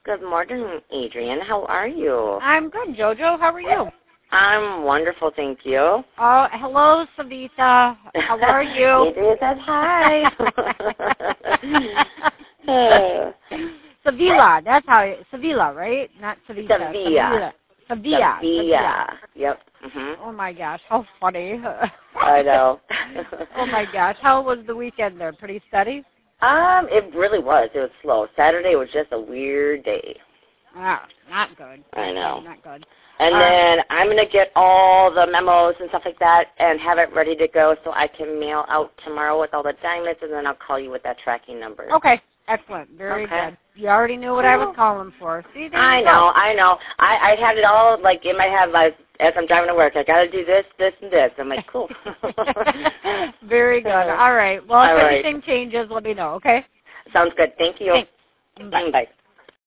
Good morning, Adrienne. How are you? I'm good, JoJo. How are you? I'm wonderful, thank you. Oh, hello, Savita. How are you? Adrienne says hi. Sevilla, that's how Sevilla, right? Not Savita. Sevilla. Yep. Mm-hmm. Oh, my gosh. How funny. I know. Oh, my gosh. How was the weekend there? Pretty steady? It really was. It was slow. Saturday was just a weird day. Ah, not good. I know. Not good. And then I'm going to get all the memos and stuff like that and have it ready to go so I can mail out tomorrow with all the diamonds, and then I'll call you with that tracking number. Okay. Excellent. Very good. You already knew what I was calling for. See, there I you go. know. I had it all, like, in my head as I'm driving to work. I got to do this, this, and this. I'm like, cool. Very good. All right. Well, if anything changes, let me know, okay? Sounds good. Thank you. Thanks. Bye. Bye.